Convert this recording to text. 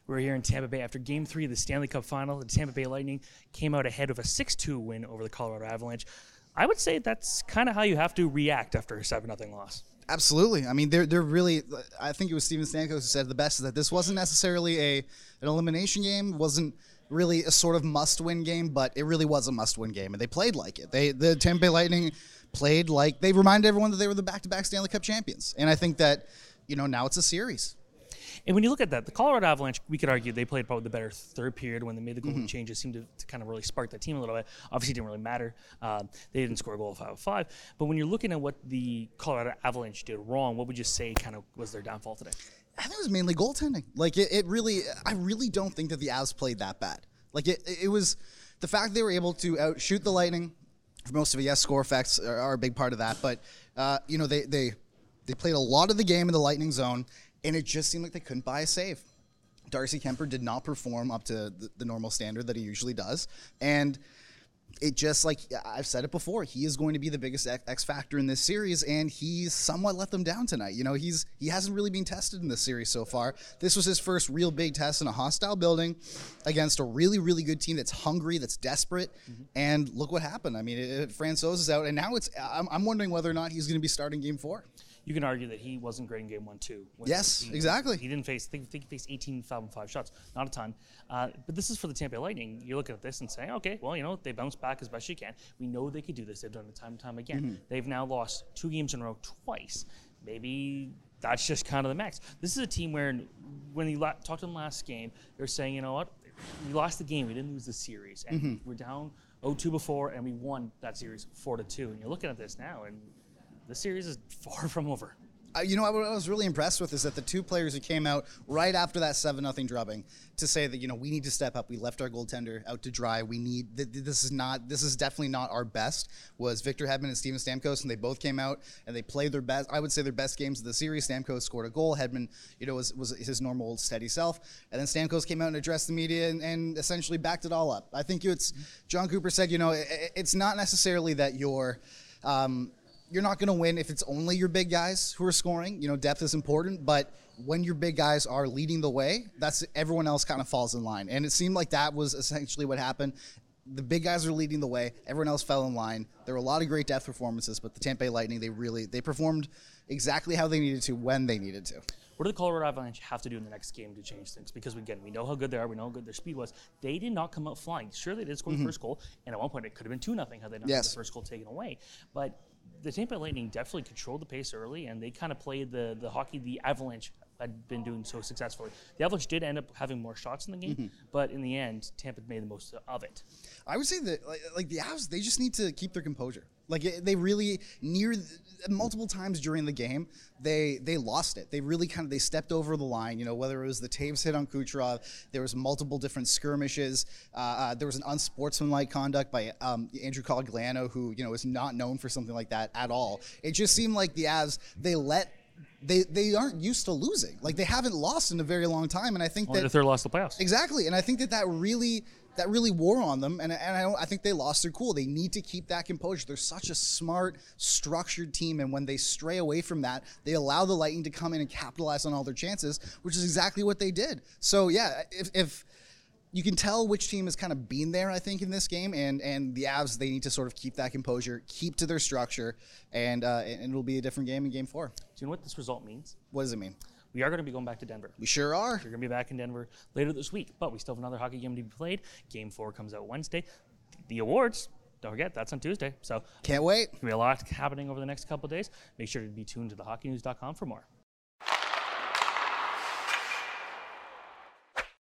We're here in Tampa Bay after Game 3 of the Stanley Cup Final. The Tampa Bay Lightning came out ahead of a 6-2 win over the Colorado Avalanche. I would say that's kind of how you have to react after a 7-0 loss. Absolutely. I mean, they're really. I think it was Steven Stamkos who said the best is that this wasn't necessarily an elimination game. Wasn't really a sort of must-win game, but it really was a must-win game, and they played like it. The Tampa Bay Lightning played like they reminded everyone that they were the back-to-back Stanley Cup champions, and I think that now it's a series. And when you look at that, the Colorado Avalanche, we could argue they played probably the better third period when they made the goal changes, seemed to kind of really spark that team a little bit. Obviously, it didn't really matter. They didn't score a goal 5-5. But when you're looking at what the Colorado Avalanche did wrong, what would you say kind of was their downfall today? I think it was mainly goaltending. Like, I really don't think that the Avs played that bad. Like, it was the fact they were able to outshoot the Lightning for most of it. Yes, score effects are a big part of that. But, they played a lot of the game in the Lightning zone, and it just seemed like they couldn't buy a save. Darcy Kuemper did not perform up to the normal standard that he usually does. And it just, like I've said it before, he is going to be the biggest X factor in this series, and he somewhat let them down tonight. He hasn't really been tested in this series so far. This was his first real big test in a hostile building against a really, really good team that's hungry, that's desperate. And look what happened. I mean, Francouz is out, and now I'm wondering whether or not he's going to be starting Game 4. You can argue that he wasn't great in Game 1, too. Yes, exactly. He didn't face, I think he faced 18 foul and 5 shots. Not a ton. But this is for the Tampa Bay Lightning. You're looking at this and saying, okay, well, they bounced back as best you can. We know they could do this. They've done it time and time again. They've now lost 2 games in a row twice. Maybe that's just kind of the max. This is a team where when you talked to them last game, they're saying, you know what? We lost the game. We didn't lose the series. And we're down 0-2 before, and we won that series 4-2. And you're looking at this now, and the series is far from over. What I was really impressed with is that the 2 players who came out right after that 7-0 drubbing to say that, we need to step up. We left our goaltender out to dry. We need this is definitely not our best, was Victor Hedman and Steven Stamkos, and they both came out and they played their best. I would say their best games of the series. Stamkos scored a goal. Hedman, was his normal steady self, and then Stamkos came out and addressed the media and essentially backed it all up. I think John Cooper said, it's not necessarily that you're not going to win if it's only your big guys who are scoring. Depth is important, but when your big guys are leading the way, that's everyone else kind of falls in line. And it seemed like that was essentially what happened. The big guys are leading the way. Everyone else fell in line. There were a lot of great depth performances, but the Tampa Bay Lightning, they performed exactly how they needed to when they needed to. What do the Colorado Avalanche have to do in the next game to change things? Because, again, we know how good they are. We know how good their speed was. They did not come out flying. Sure, they did score the first goal, and at one point it could have been 2-0 had they not had the first goal taken away. But the Tampa Bay Lightning definitely controlled the pace early, and they kind of played the hockey the Avalanche had been doing so successfully. The Avalanche did end up having more shots in the game, but in the end, Tampa made the most of it. I would say that, like the Avs, they just need to keep their composure. Like, they really, multiple times during the game, they lost it. They really they stepped over the line, whether it was the Taves hit on Kucherov, there was multiple different skirmishes, there was an unsportsmanlike conduct by Andrew Cogliano, who, is not known for something like that at all. It just seemed like the Avs, they aren't used to losing. Like, they haven't lost in a very long time, and I think only the third loss of the playoffs. Exactly, and I think that really wore on them, and I think they lost their cool. They need to keep that composure. They're such a smart, structured team, and when they stray away from that, they allow the Lightning to come in and capitalize on all their chances, which is exactly what they did. So, yeah, if you can tell which team has kind of been there, I think, in this game, and the Avs, they need to sort of keep that composure, keep to their structure, and it'll be a different game in Game 4. Do you know what this result means? What does it mean? We are going to be going back to Denver. We sure are. We're going to be back in Denver later this week, but we still have another hockey game to be played. Game 4 comes out Wednesday. The awards, don't forget, that's on Tuesday. So can't wait. There'll be a lot happening over the next couple of days. Make sure to be tuned to thehockeynews.com for more.